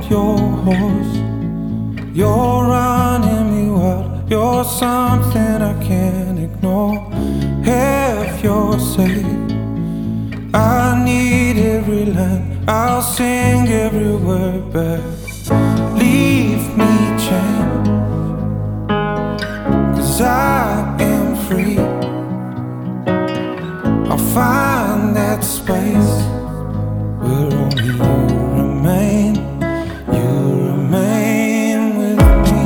your horse. You're running me wild. You're something I can't ignore. If you're safe, I need every line. I'll sing every word back. Leave me chained, 'cause I am free. I'll find that space where only you remain. You remain with me.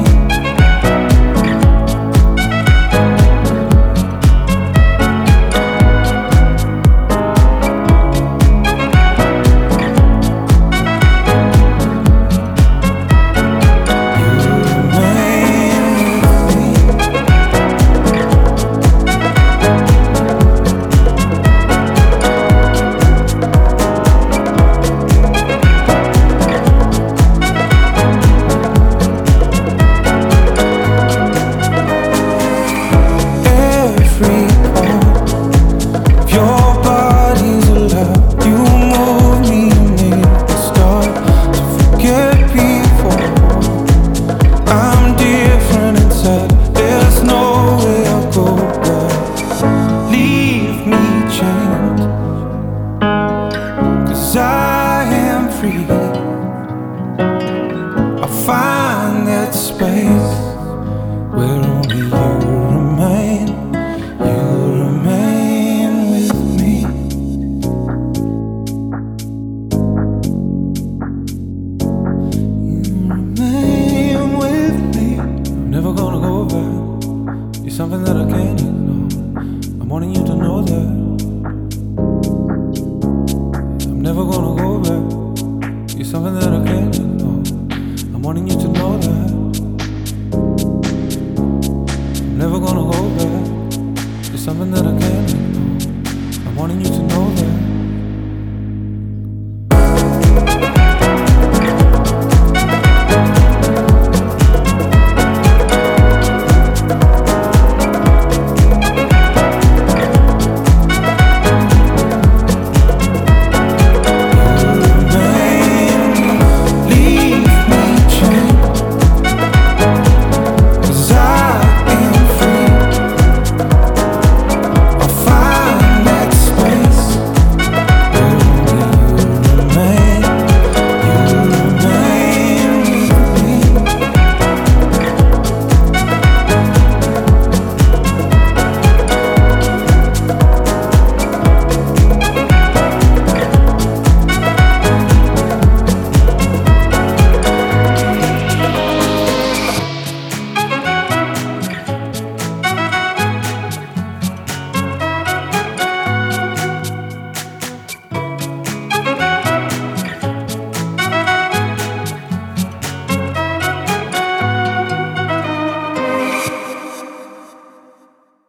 I am free. I'll find that space